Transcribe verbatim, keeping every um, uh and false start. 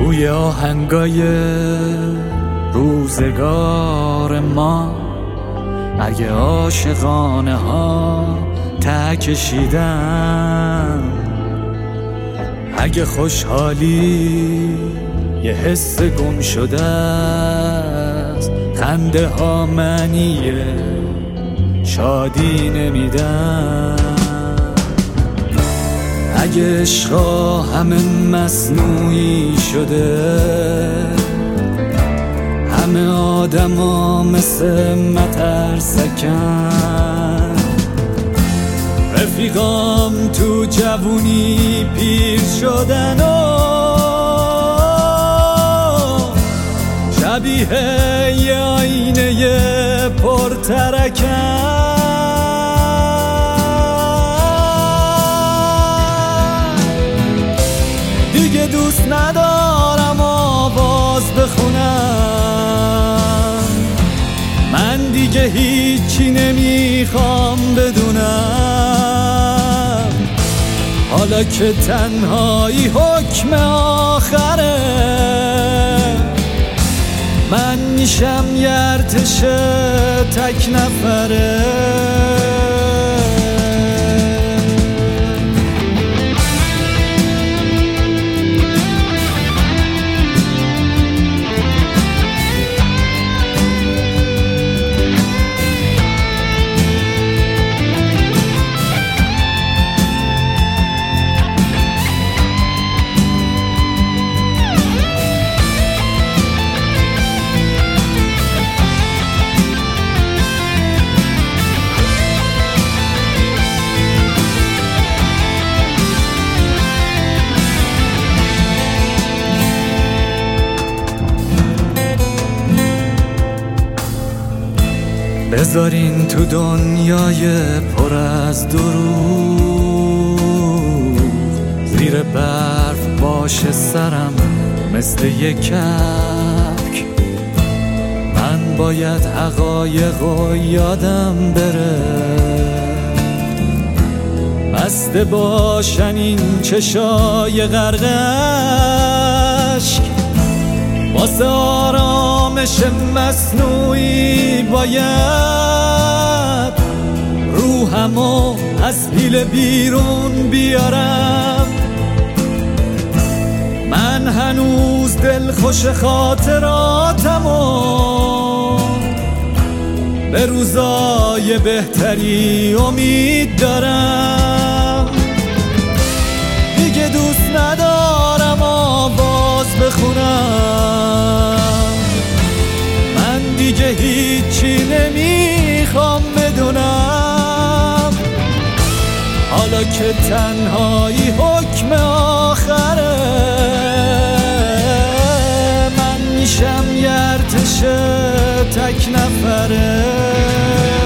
بوی آهنگای روزگار ما، اگه عاشقانه ها ته کشیدن، اگه خوشحالی یه حس گم شده است، خنده ها معنی شادی نمیدن، اگه عشقا همه مصنوعی شده، همه آدم ها مثل مترسکن، رفیقام تو جوونی پیر شدن و شبیه یه آینه پرترکن، دیگه دوست ندارم آواز بخونم، من دیگه هیچی نمیخوام بدونم، حالا که تنهایی حکم آخره، من میشم یه ارتش تک نفره. بذارین تو دنیای پر از دروغ، زیر برف باشه سرم مثل یک کپک، من باید حقایقو یادم بره، بسته باشن این چشای غرق اشک، واسه آرامش مصنوعی باید روحمو از پیل بیرون بیارم، من هنوز دلخوش خاطراتمو به روزای بهتری امید دارم، دیگه دوست ندارم آواز بخونم، من دیگه هیچی نمیخوام بدونم، حالا که تنهایی حکم آخره، من میشم یه ارتش تک نفره.